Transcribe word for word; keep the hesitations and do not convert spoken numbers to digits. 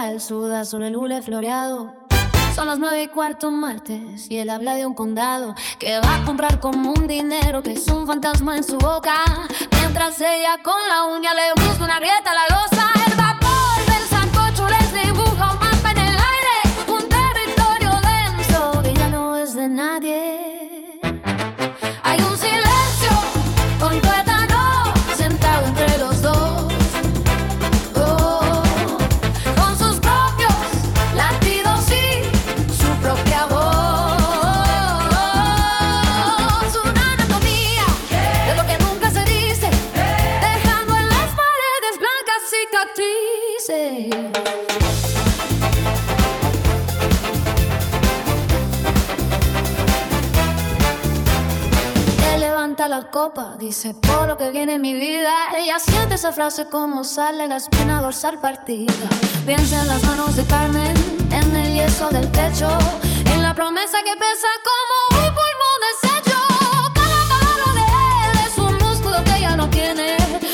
mira, él suda sobre el hule floreado. Son las nueve y cuarto martes y él habla de un condado que va a comprar como un dinero que es un fantasma en su boca. Mientras ella con la uña le busca una grieta a la losa. El vapor del sancocho les dibuja un mapa en el aire, un territorio denso que ya no es de nadie. Hay un silencio con tuétano sentado entre los dos. Él levanta la copa, dice por lo que viene en mi vida. Ella siente esa frase como sale la espina dorsal partida. Piensa en las manos de Carmen, en el yeso del techo, en la promesa que pesa como un pulmón deshecho. Cada palabra de él es un músculo que ella no tiene.